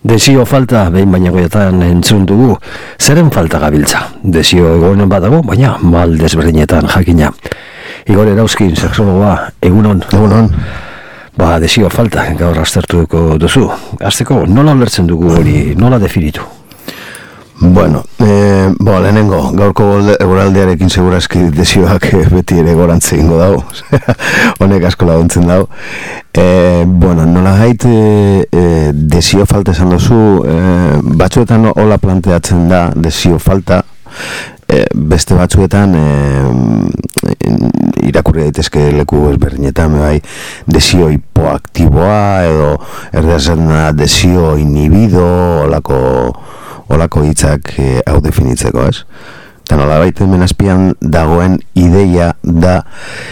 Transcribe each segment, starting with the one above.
Desio falta behin baina goietan entzun dugu, zeren falta gabiltza. Desio egonen badago, baina mal desberdinetan jakina. Igor Erauzkin, sexologoa, egunon. Egunon. Desio falta, gaur aztertuko duzu. Azteko, nola ulertzen dugu hori, nola definitu? Bueno, lehenengo, gaurko egoraldiarekin segurazki desioak beti ere gorantze ingo dago. Honek asko laguntzen dago. Nola gait, desio falta esan duzu, batzuetan hola planteatzen da desio falta, beste batzuetan irakurri daitezke leku ezberdinetan, desio hipoaktiboa edo erdezen desio inhibido, olako hitzak hau definitzeko, ez? Eta nola baita hemen azpian dagoen ideia da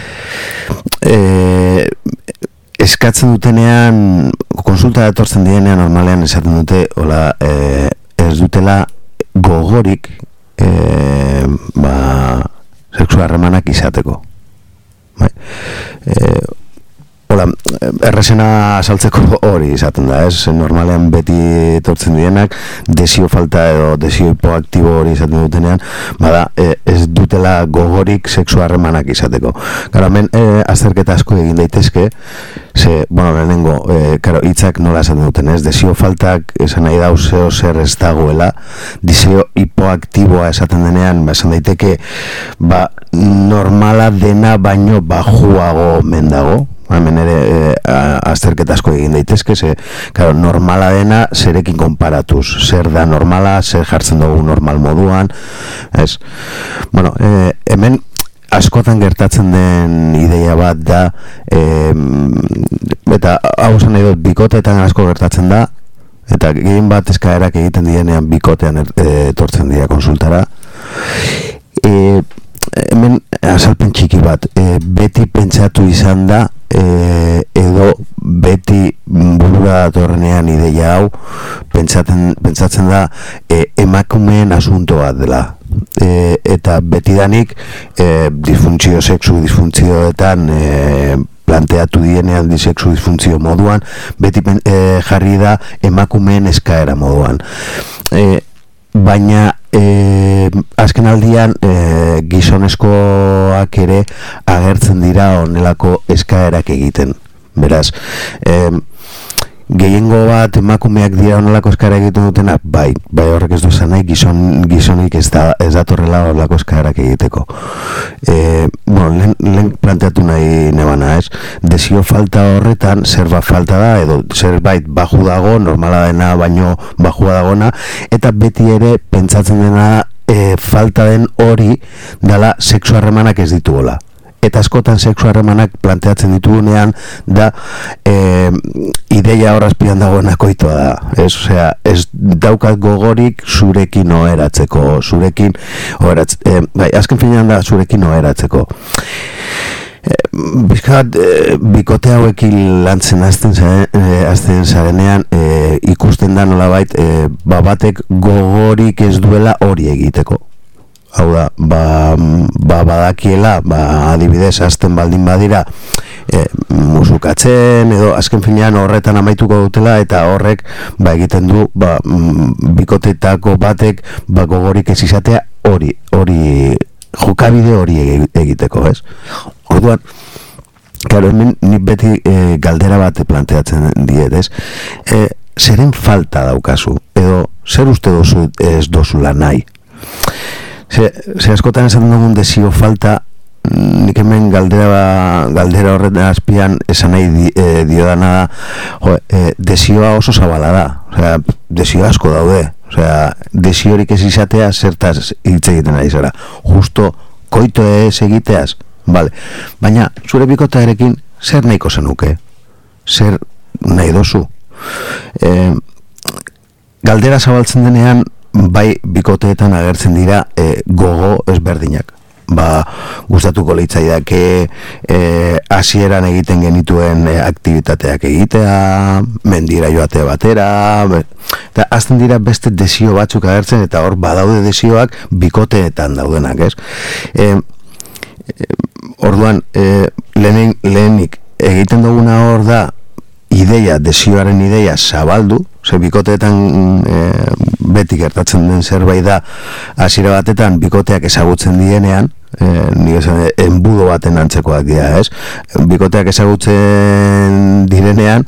eskatzen dutenean, konsulta etortzen dienean normalean esaten dute, ez dutela gogorik sexu harremanak izateko. Errezena azaltzeko hori izaten da, ez? Normalean beti etortzen dienak desio falta edo desio hipoaktibo hori izaten dutenean, ez dutela gogorik sexu harremanak izateko. Gara, hemen azterketa asko egin daitezke, lehenengo, hitzak nola esaten duten, ez? Desio faltak esan nahi dau zeo zer ez dagoela, desio hipoaktiboa esaten denean, esan daiteke, normala dena baino bajuago mendago. Hemen ere azterketa asko egin daitezke, normala dena zerekin konparatuz, zer da normala, zer jartzen dugu normal moduan, ez? Hemen askotan gertatzen den ideia bat da, eta hau zen nahi dut, bikoteetan asko gertatzen da, eta gehien bat eskaerak egiten dienean bikotean etortzen dira konsultara. Hemen azalpen txiki bat, beti pentsatu izan da, edo beti burura datorrenean ideia hau pentsatzen da emakumeen asunto bat dela, eta betidanik sexu disfuntzioetan planteatu dienean sexu disfuntzio moduan, beti jarri da emakumeen eskaera moduan, baina azken aldian gizonezkoak ere agertzen dira honelako eskaerak egiten. Beraz, gehiengo bat emakumeak dira honelako eskaerak egiten dutena, bai horrek ez du esan nahi gizonik ez datorrela honelako eskaerak egiteko. Lehen planteatu nahi nebana, ez? Desio falta horretan zerbait falta da, edo zerbait baju dago, normala dena baino bajua dagona, eta beti ere pentsatzen dena falta den hori dela sexu harremanak ez ditugola. Eta askotan sexu harremanak planteatzen ditugunean da ideia horrazpian dagoen akoitoa da. Ez daukat gogorik zurekin oheratzeko, azken finean da zurekin oheratzeko. Bizkat, bikote hauekin lantzen azten zarenean ikusten da nolabait batek gogorik ez duela hori egiteko. Hau da, badakiela, adibidez, azten baldin badira musukatzen, edo azken finean horretan amaituko dutela, eta horrek egiten du bikotetako batek gogorik ez izatea hori jokabide hori egiteko, ez? Orduan, hemen nik beti galdera bat planteatzen diet, ez? Zeren falta daukazu, edo zer uste duzu ez dozula nahi? Ze askotan esan dugun desio falta, nik hemen galdera horren azpian esan nahi diodana da, desioa oso zabala da, desio asko daude, desiorik ez izatea zertaz hitz egiten ari zara, justo koito ez egiteaz, baina zure bikotearekin zer nahiko zenuke, zer nahi dozu. Galdera zabaltzen denean, bai bikoteetan agertzen dira gogo ezberdinak. Gustatuko leitzaiake hasieran egiten genituen aktibitateak egitea, mendira joatea batera, eta azten dira beste desio batzuk agertzen, eta hor badaude desioak bikoteetan daudenak, ez? Orduan, lehenik egiten duguna hor da desioaren ideia zabaldu, ze bikoteetan beti gertatzen den zerbait da, hasiera batetan bikoteak ezagutzen dienean, enbudo baten antzekoak dira, ez? Bikoteak ezagutzen direnean,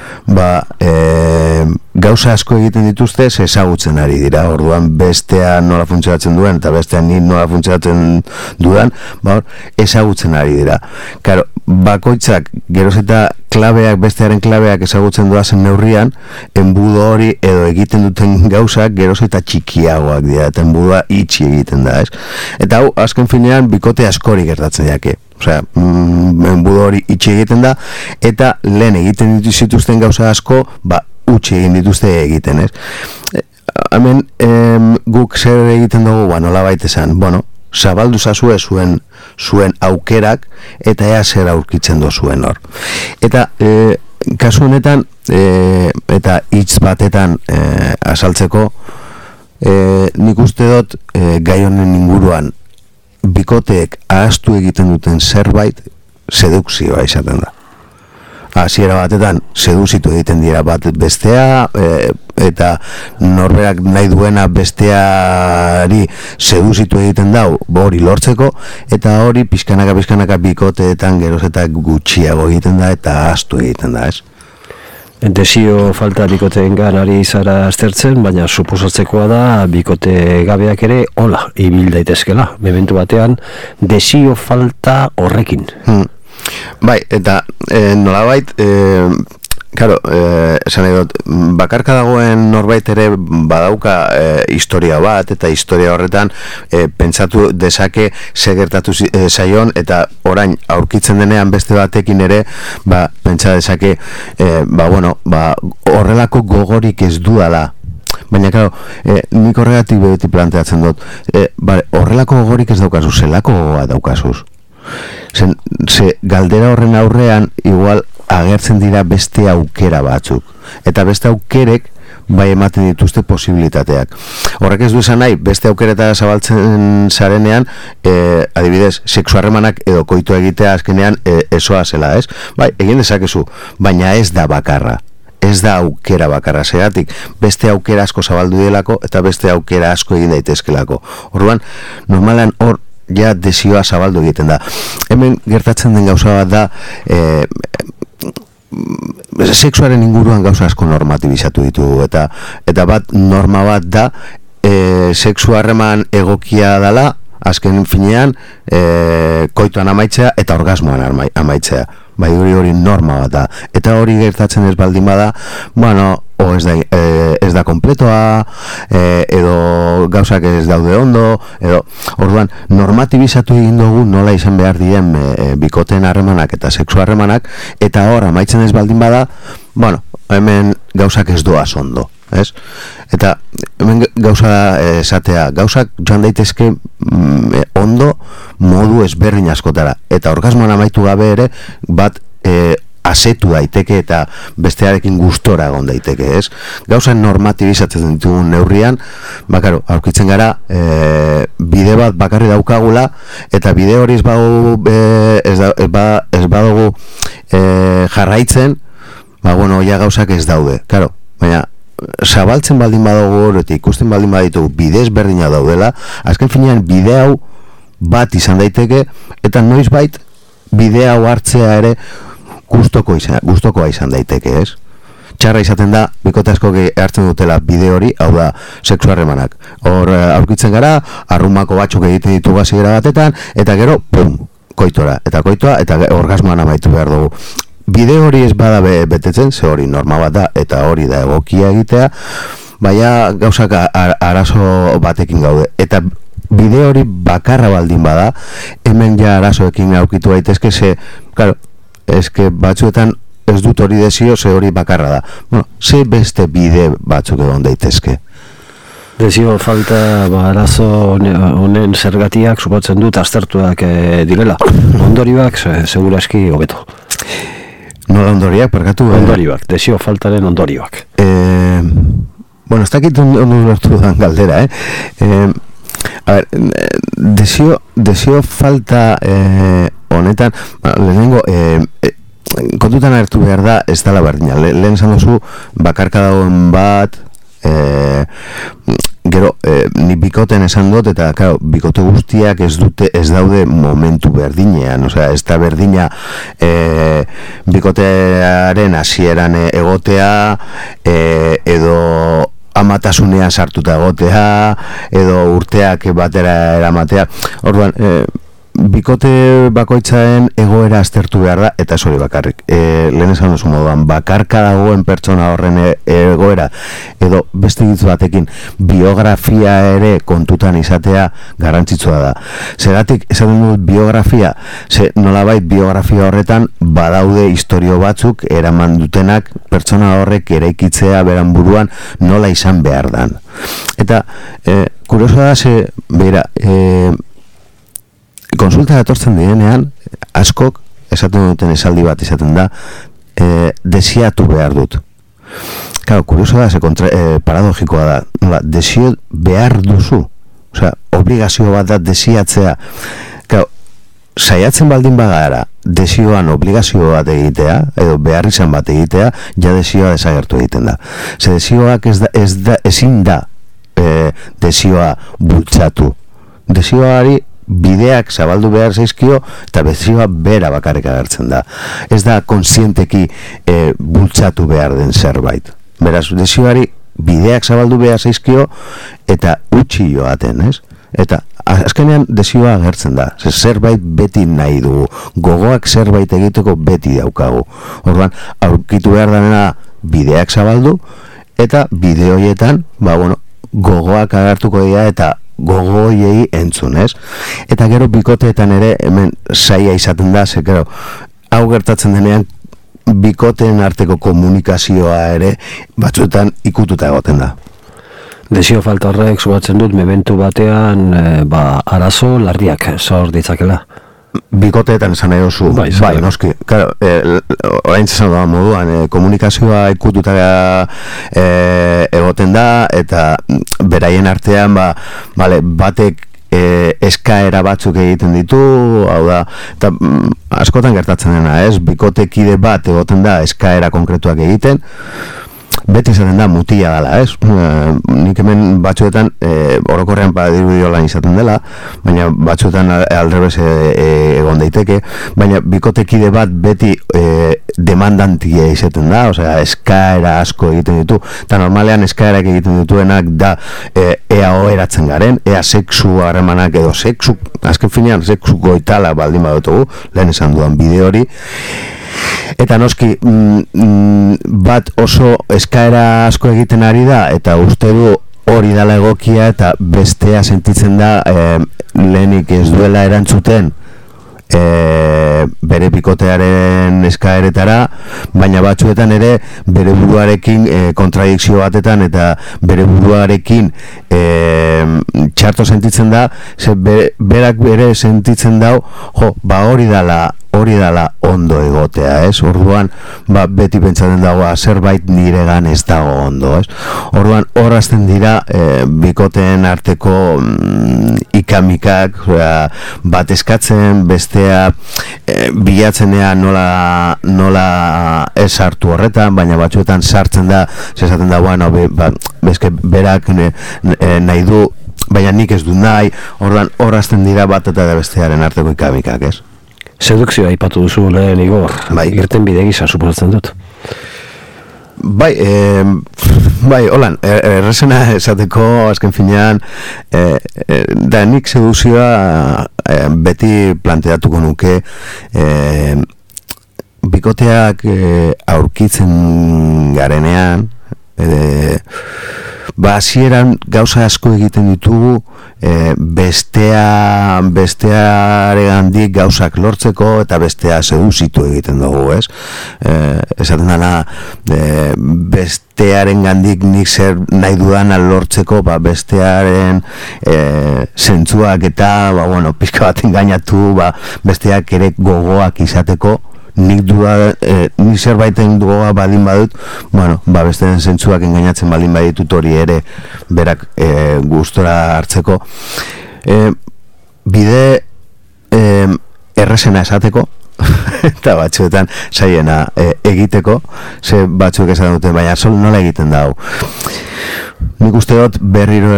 gauza asko egiten dituzte ezagutzen ari dira, orduan bestea nola funtzionatzen duen eta bestea ni nola funtzionatzen dudan, ezagutzen ari dira. Claro, bakoitzak geroz eta klabeak, bestearen klabeak ezagutzen duazen neurrian, enbudo hori edo egiten duten gauzak geroz eta txikiagoak dira, eta enbudoa itxi egiten da, ez? Eta hau, azken finean, bikote askori gertatzen jake. Osea, enbudo hori itxi egiten da, eta lehen egiten zituzten gauza asko, utxi egin dituzte egiten, ez? Hemen, guk zer egiten dugu, nola baita esan, zabaldu zazue zuen aukerak, eta ea zer aurkitzen zuen hor. Eta, kasu honetan, eta hitz batetan azaltzeko, nik uste dut gai honen inguruan bikoteek ahaztu egiten duten zerbait sedukzioa izaten da. Hasiera batetan seduzitu egiten dira bat bestea, eta norberak nahi duena besteari seduzitu egiten dau hori lortzeko, eta hori pizkanaka bikoteetan geroz eta gutxiago egiten da eta ahaztu egiten da, ez? Desio falta bikoteen ganari zara aztertzen, baina suposatzekoa da bikote gabeak ere hola ibil daitezkela, momentu batean desio falta horrekin. Bai, eta nolabait, claro, esan edot, bakarka dagoen norbait ere badauka historia bat, eta historia horretan pentsatu dezake segertatu zaion, eta orain aurkitzen denean beste batekin ere, pentsa dezake, horrelako gogorik ez duala. Baina, claro, nik horregatik beti planteatzen dut, horrelako gogorik ez daukazu, zelako gogoa daukazuz. Ze galdera horren aurrean igual agertzen dira beste aukera batzuk, eta beste aukerek bai ematen dituzte posibilitateak. Horrek ez du esan nahi, beste aukereta zabaltzen zarenean, adibidez, sexu harremanak edo koitu egitea azkenean esoa zela, ez? Bai, egin dezakezu, baina ez da bakarra. Ez da aukera bakarra, zegatik beste aukera asko zabaldu delako eta beste aukera asko egin daitezkelako. Orduan, normalan hor ja desioa zabaldu egiten da. Hemen gertatzen den gauza bat da, sexuaren inguruan gauza asko normatibizatu ditugu, eta bat norma bat da, sexu harreman egokia dela, azken finean, koituan amaitzea eta orgasmoan amaitzea. Bai, hori norma bat da. Eta hori gertatzen ez baldin bada, ez da kompletoa, edo gauzak ez daude ondo, edo, orduan, normatibizatu egin dugu nola izan behar diren bikoteen harremanak eta sexu harremanak, eta hor amaitzen ez baldin bada, hemen gauzak ez doaz ondo, ez? Eta hemen gauza esatea, gauzak joan daitezke ondo modu ezberdin askotara, eta orgasmoan amaitu gabe ere bat asetu daiteke eta bestearekin gustora egon daiteke, ez? Gauzan normatibizatzen ditugun neurrian, aurkitzen gara bide bat bakarri daukagula, eta bide hori ez badugu jarraitzen, ja gauzak ez daude, baina zabaltzen baldin badugu hori eta ikusten baldin baditugu bide ezberdina daudela, azken finean bide hau bat izan daiteke, eta noizbait bide hau hartzea ere gustokoa izan daiteke, ez? Txarra izaten da, bikote asko hartzen dutela bide hori, hau da, sexu harremanak. Hor aurkitzen gara, arrumako batzuk egiten ditugu hasiera batetan, eta gero, pum, koitora, eta orgasmoan amaitu behar dugu. Bide hori ez bada betetzen, ze hori norma bat da, eta hori da egokia egitea, baina gauzak arazo batekin gaude. Eta bide hori bakarra baldin bada, hemen ja arazoekin aurkitu daitezke, ze, eske batzuetan ez dut hori desio, ze hori bakarra da. Ze beste bide batzuk egon daitezke. Desio falta arazo honen zergatiak supotzen dut aztertuak direla. Ondorioak seguraski hobeto. Nola ondoriak, parkatu? Ondorioak, desio faltaren ondorioak. Ez dakit ondo lortu dan galdera, A ver, desio falta honetan, lehenengo, kontutan hartu behar da, ez dela berdina. Lehen esan duzu, bakarka dagoen bat, gero, ni bikoten esan dut, eta claro, bikote guztiak ez daude momentu berdinean, osea, ez da berdina bikotearen hasieran egotea, edo amatasunean sartuta egotea, edo urteak batera eramatea. Orduan, bikote bakoitzaren egoera aztertu behar da, eta hori bakarrik. Lehen esan duzu moduan, bakarka dagoen pertsona horren egoera, edo beste hitz batekin biografia ere kontutan izatea garrantzitsua da. Zeratik, esaten dut biografia, nolabait biografia horretan badaude istorio batzuk eraman dutenak pertsona horrek eraikitzea beran buruan nola izan behar dan. Eta, kuriosoa da, bera, konsulta etortzen direnean, askok, esaten duten esaldi bat izaten da, desiatu behar dut. Claro, kurioso da, paradogikoa da, nola, desio behar duzu, osea, obligazio bat da desiatzea. Claro, saiatzen baldin bagara, desioan obligazio bat egitea, edo behar izan bat egitea, ja desioa desagertu egiten da. Ze desioak ezin da desioa bultzatu. Desioari bideak zabaldu behar zaizkio eta desioa bera bakarrik agertzen da. Ez da konsienteki bultzatu behar den zerbait. Beraz, desioari bideak zabaldu behar zaizkio eta utzi joaten, ez? Eta azkenean desioa agertzen da. Zerbait beti nahi dugu. Gogoak zerbait egiteko beti daukagu. Orduan, aurkitu behar dena bideak zabaldu eta bide horietan, gogoak agertuko dira eta gogoiei entzun, ez? Eta gero bikoteetan ere hemen saia izaten da, gero hau gertatzen denean bikoteen arteko komunikazioa ere batzuetan ikututa egoten da. Desio falta horrek zugatzen dut mementu batean arazo larriak sor ditzakela. Bikoteetan esan nahi duzu, bai, noski. Claro, orain esan da moduan, komunikazioa ikututa egoten da, eta beraien artean, batek eskaera batzuk egiten ditu, hau da, eta askotan gertatzen dena, ez? Bikotekide bat egoten da eskaera konkretuak egiten, beti izaten da mutila dela, ez? Nik hemen batzuetan orokorrean dirudi lan izaten dela, baina batzuetan aldrebes egon daiteke, baina bikotekide bat beti demandantia izaten da, osea, eskaera asko egiten ditu, eta normalean eskaerak egiten dituenak da ea oheratzen garen, ea sexu harremanak edo sexu, azken finean sexu goitala baldin badutugu, lehen esan dudan bideo hori. Eta noski, bat oso eskaera asko egiten ari da, eta uste du hori dela egokia, eta bestea sentitzen da lehenik ez duela erantzuten bere bikotearen eskaeretara, baina batzuetan ere bere buruarekin kontradikzio batetan eta bere buruarekin txarto sentitzen da, berak bere sentitzen dau, hori dala ondo egotea, ez? Orduan, beti pentsatzen dagoa zerbait niregan ez dago ondo, ez? Orduan, horrazten dira bikoteen arteko ikamikak, bat eskatzen, bestea bilatzenea nola ez hartu horretan, baina batzuetan sartzen da, zezaten da, bezke berak nahi du, baina nik ez du nahi, orduan, horrazten dira bat eta bestearen arteko ikamikak, ez? Sedukzioa aipatu duzu lehen Igor, irten bide gisa suposatzen dut. Bai, holan, errezena esateko azken finean, da nik sedukzioa beti planteatuko nuke bikoteak aurkitzen garenean, hasieran gauza asko egiten ditugu bestearengandik gauzak lortzeko eta bestea seduzitu egiten dugu, ez? Esaten dana bestearengandik nik zer nahi dudana lortzeko, bestearen zentzuak eta pixka bat engainatu, besteak ere gogoak izateko, nik zerbaiten gogoa baldin badut, bestearen zentzuak engainatzen baldin baditut hori ere berak gustora hartzeko. Bide errezena esateko, eta batzuetan saiena egiteko, ze batzuk esan dute, baina nola egiten da hau. Nik uste dut berriro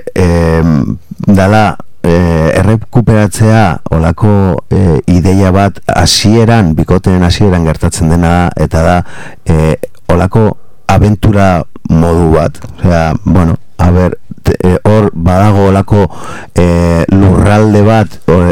dala errekuperatzea olako ideia bat bikoteen hasieran gertatzen dena, eta da olako abentura modu bat. Osea, bueno, hor badago olako lurralde bat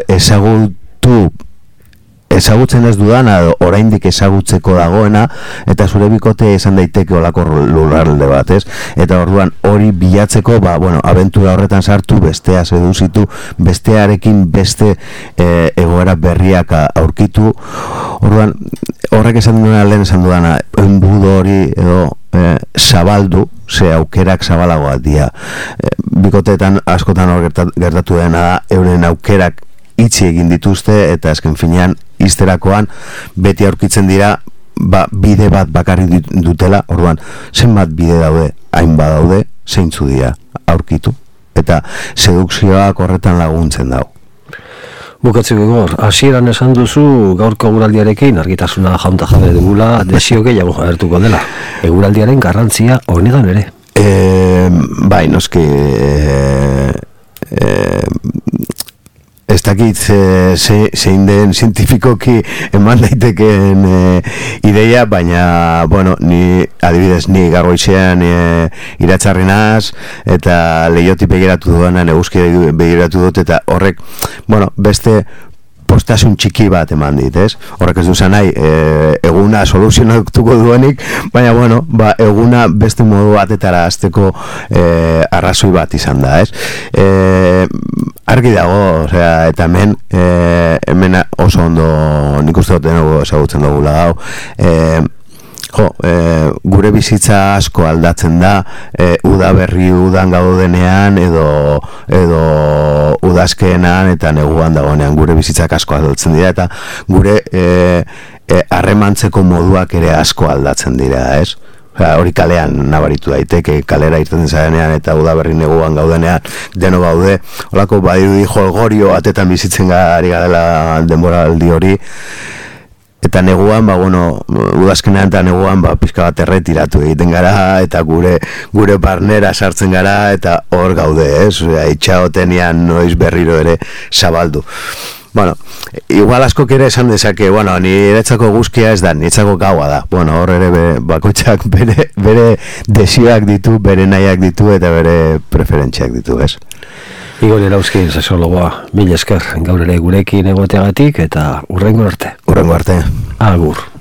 ezagutzen ez dudana, oraindik ezagutzeko dagoena, eta zure bikote esan daiteke olako lurralde bat, ez? Eta orduan hori bilatzeko, abentura horretan sartu, bestea seduzitu, bestearekin beste egoera berriak aurkitu. Orduan, horrek esan duena lehen esan dudana, enbudo hori edo zabaldu, ze aukerak zabalagoak dira. Bikoteetan askotan hor gertatu dena da, euren aukerak itxi egin dituzte, eta azken finean izterakoan beti aurkitzen dira bide bat bakarrik dutela. Orduan, zenbat bide daude, hainbat daude, zeintzu dira aurkitu, eta sedukzioak horretan laguntzen dago. Bukatzeko Igor, hasieran esan duzu gaurko eguraldiarekin argitasuna jaunta jabe dugula, desio gehiago agertuko dela. Eguraldiaren garrantzia honetan ere. Bai, noski ez dakit zein den zientifikoki eman daitekeen ideia, baina, ni gaur goizean iratzarri naz, eta leihotik begiratu duenan, eguzki begiratu dut, eta horrek, beste postasun txiki bat eman dit, ez? Horrek ez duzan nahi, eguna soluzionatuko duenik, baina, eguna beste modu batetara azteko arrazoi bat izan da, ez? Argi dago, eta hemen oso ondo nik uste dut denago ezagutzen dugula hau, gure bizitza asko aldatzen da, udan gaudenean edo udazkeenan eta neguan dagoenean gure bizitzak asko aldatzen dira, eta gure harremantzeko moduak ere asko aldatzen dira, ez? Hori kalean nabaritu daiteke, kalera irten zarenean eta udaberri neguan gaudenean deno gaude, holako badirudi jolgorio atetan bizitzen ari garela denboraldi hori, eta neguan, udazkenean eta neguan pizka bat erretiratu egiten gara, eta gure barnera sartzen gara, eta hor gaude, ez? Itxaotenian noiz berriro ere zabaldu. Igual askok ere esan dezake, niretzako guzkia ez da, niretzako gaua da. Hor ere bakoitzak bere desioak ditu, bere nahiak ditu, eta bere preferentziak ditu, ez? Igor Erauzkin, sexologoa, mila esker gaur ere gurekin egoteagatik, eta hurrengo arte. Hurrengo arte. Agur.